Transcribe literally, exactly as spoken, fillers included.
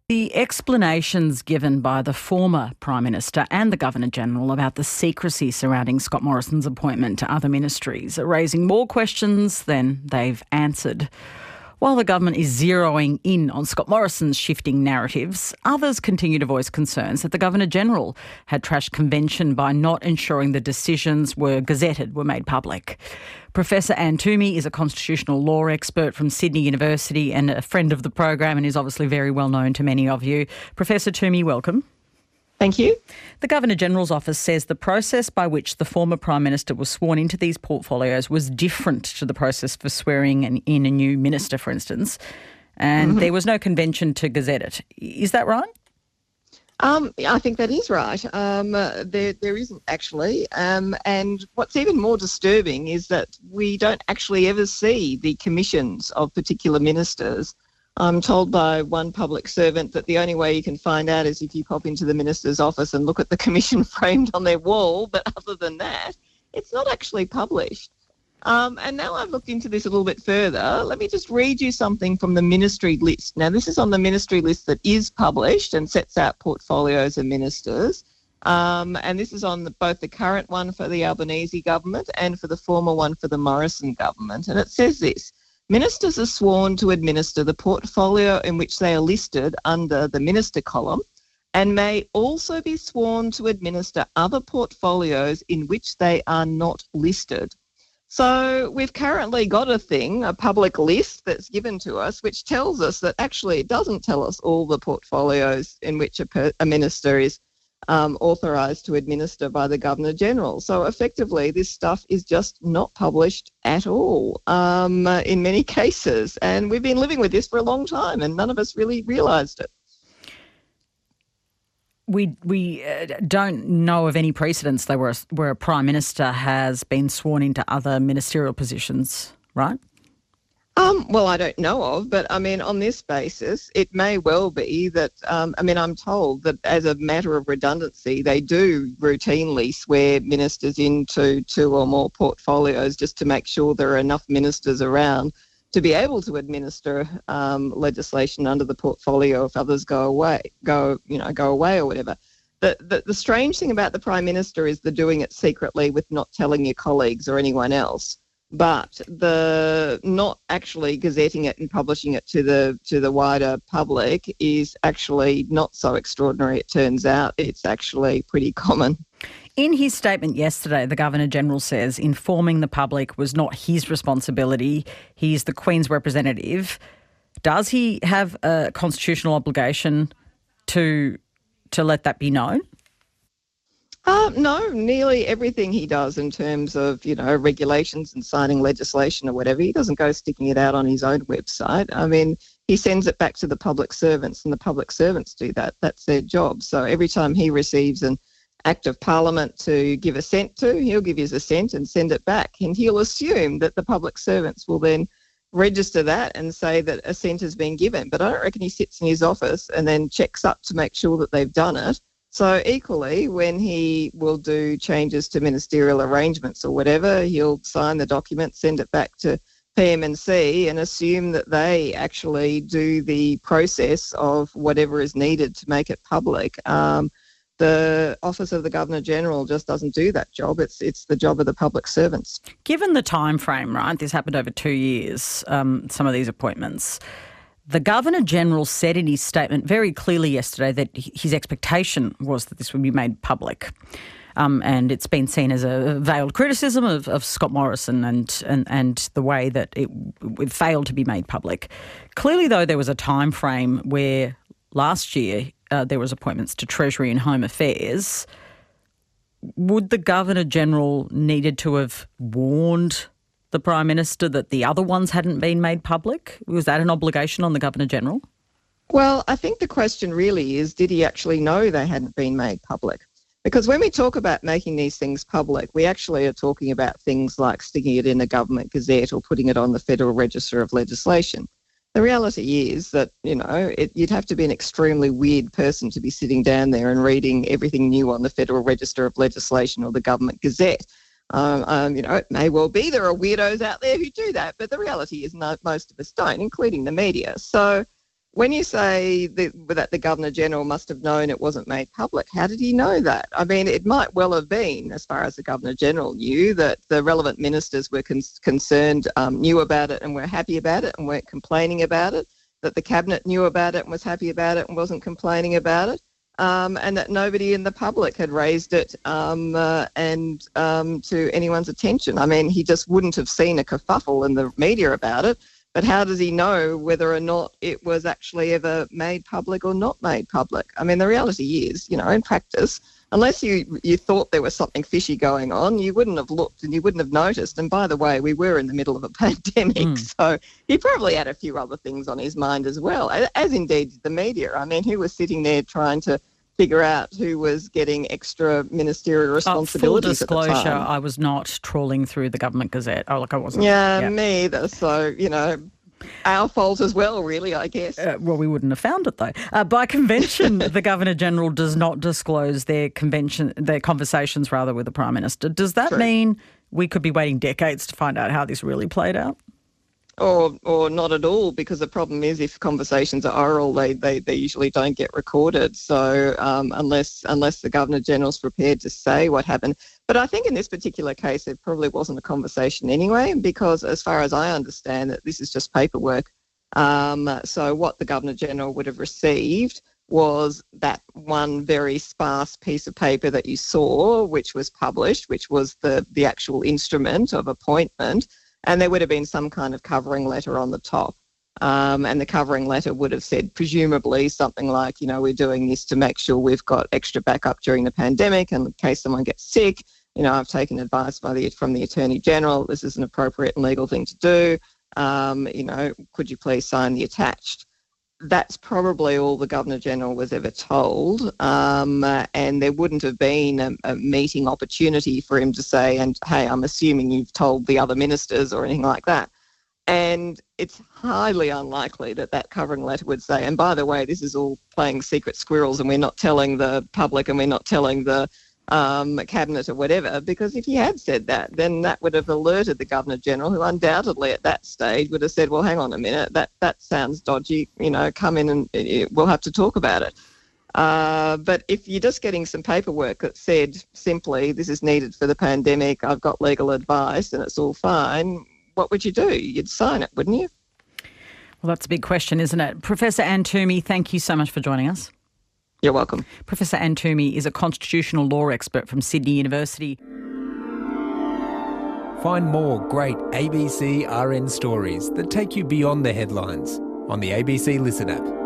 The explanations given by the former Prime Minister and the Governor-General about the secrecy surrounding Scott Morrison's appointment to other ministries are raising more questions than they've answered. While the government is zeroing in on Scott Morrison's shifting narratives, others continue to voice concerns that the Governor-General had trashed convention by not ensuring the decisions were gazetted, were made public. Professor Anne Twomey is a constitutional law expert from Sydney University and a friend of the program and is obviously very well known to many of you. Professor Twomey, welcome. Thank you. The Governor-General's office says the process by which the former Prime Minister was sworn into these portfolios was different to the process for swearing in a new minister, for instance, and mm-hmm. there was no convention to gazette it. Is that right? Um, I think that is right. Um, uh, there, there isn't actually. Um, and what's even more disturbing is that we don't actually ever see the commissions of particular ministers. I'm told by one public servant that the only way you can find out is if you pop into the minister's office and look at the commission framed on their wall. But other than that, it's not actually published. Um, and now I've looked into this a little bit further. Let me just read you something from the ministry list. Now, this is on the ministry list that is published and sets out portfolios of ministers. Um, and this is on the, both the current one for the Albanese government and for the former one for the Morrison government. And it says this: ministers are sworn to administer the portfolio in which they are listed under the minister column and may also be sworn to administer other portfolios in which they are not listed. So we've currently got a thing, a public list that's given to us, which tells us that actually it doesn't tell us all the portfolios in which a, per, a minister is um, authorised to administer by the Governor-General. So effectively this stuff is just not published at all um, uh, in many cases. And we've been living with this for a long time and none of us really realised it. We we uh, don't know of any precedents though where a, where a Prime Minister has been sworn into other ministerial positions, right? Um, well, I don't know of, but I mean, on this basis, it may well be that, um, I mean, I'm told that as a matter of redundancy, they do routinely swear ministers into two or more portfolios just to make sure there are enough ministers around to be able to administer um, legislation under the portfolio if others go away, go you know, go away or whatever. The, the the strange thing about the Prime Minister is the doing it secretly with not telling your colleagues or anyone else. But the not actually gazetting it and publishing it to the to the wider public is actually not so extraordinary, it turns out. It's actually pretty common. In his statement yesterday, the Governor-General says informing the public was not his responsibility. He's the Queen's representative. Does he have a constitutional obligation to to let that be known? Uh, no, nearly everything he does in terms of, you know, regulations and signing legislation or whatever, he doesn't go sticking it out on his own website. I mean, he sends it back to the public servants and the public servants do that. That's their job. So every time he receives an Act of Parliament to give assent to, he'll give his assent and send it back. And he'll assume that the public servants will then register that and say that assent has been given. But I don't reckon he sits in his office and then checks up to make sure that they've done it. So equally, when he will do changes to ministerial arrangements or whatever, he'll sign the document, send it back to P M and C and assume that they actually do the process of whatever is needed to make it public. Um, the Office of the Governor-General just doesn't do that job. It's it's the job of the public servants. Given the time frame, right, this happened over two years, um, some of these appointments, the Governor-General said in his statement very clearly yesterday that his expectation was that this would be made public. Um, and it's been seen as a veiled criticism of, of Scott Morrison and, and and the way that it, it failed to be made public. Clearly, though, there was a time frame where last year uh, there was appointments to Treasury and Home Affairs. Would the Governor-General needed to have warned the Prime Minister that the other ones hadn't been made public? Was that an obligation on the Governor-General? Well, I think the question really is, did he actually know they hadn't been made public? Because when we talk about making these things public, we actually are talking about things like sticking it in a government gazette or putting it on the Federal Register of Legislation. The reality is that, you know, it, you'd have to be an extremely weird person to be sitting down there and reading everything new on the Federal Register of Legislation or the Government Gazette. Um, um, you know, it may well be there are weirdos out there who do that, but the reality is no, most of us don't, including the media. So when you say that, that the Governor-General must have known it wasn't made public, how did he know that? I mean, it might well have been, as far as the Governor-General knew, that the relevant ministers were con- concerned, um, knew about it and were happy about it and weren't complaining about it, that the Cabinet knew about it and was happy about it and wasn't complaining about it, um, and that nobody in the public had raised it um, uh, and um, to anyone's attention. I mean, he just wouldn't have seen a kerfuffle in the media about it. But how does he know whether or not it was actually ever made public or not made public? I mean, the reality is, you know, in practice, unless you, you thought there was something fishy going on, you wouldn't have looked and you wouldn't have noticed. And by the way, we were in the middle of a pandemic, mm. so he probably had a few other things on his mind as well, as indeed the media. I mean, who was sitting there trying to figure out who was getting extra ministerial responsibilities oh, full disclosure, at the time. I was not trawling through the Government Gazette. Oh, look, I wasn't. Yeah, yeah. me either. So, you know, our fault as well, really, I guess. Uh, well, we wouldn't have found it, though. Uh, by convention, the Governor-General does not disclose their convention, their conversations, rather, with the Prime Minister. Does that True. mean we could be waiting decades to find out how this really played out? Or or not at all, because the problem is if conversations are oral, they, they, they usually don't get recorded. So um, unless unless the Governor-General's prepared to say what happened. But I think in this particular case, it probably wasn't a conversation anyway, because as far as I understand it, this is just paperwork. Um, so what the Governor-General would have received was that one very sparse piece of paper that you saw, which was published, which was the, the actual instrument of appointment. And there would have been some kind of covering letter on the top. Um, and the covering letter would have said, presumably, something like, you know, we're doing this to make sure we've got extra backup during the pandemic. And in case someone gets sick, you know, I've taken advice by the, from the Attorney-General. This is an appropriate and legal thing to do. Um, you know, could you please sign the attached? That's probably all the Governor-General was ever told, um, uh, and there wouldn't have been a, a meeting opportunity for him to say, and hey, I'm assuming you've told the other ministers or anything like that. And it's highly unlikely that that covering letter would say, and by the way, this is all playing secret squirrels and we're not telling the public and we're not telling the um, Cabinet or whatever, because if he had said that, then that would have alerted the Governor-General, who undoubtedly at that stage would have said, well, hang on a minute, that, that sounds dodgy, you know, come in and it, we'll have to talk about it. Uh, but if you're just getting some paperwork that said simply, this is needed for the pandemic, I've got legal advice and it's all fine, what would you do? You'd sign it, wouldn't you? Well, that's a big question, isn't it? Professor Anne Twomey, thank you so much for joining us. You're welcome. Professor Anne Twomey is a constitutional law expert from Sydney University. Find more great A B C R N stories that take you beyond the headlines on the A B C Listen app.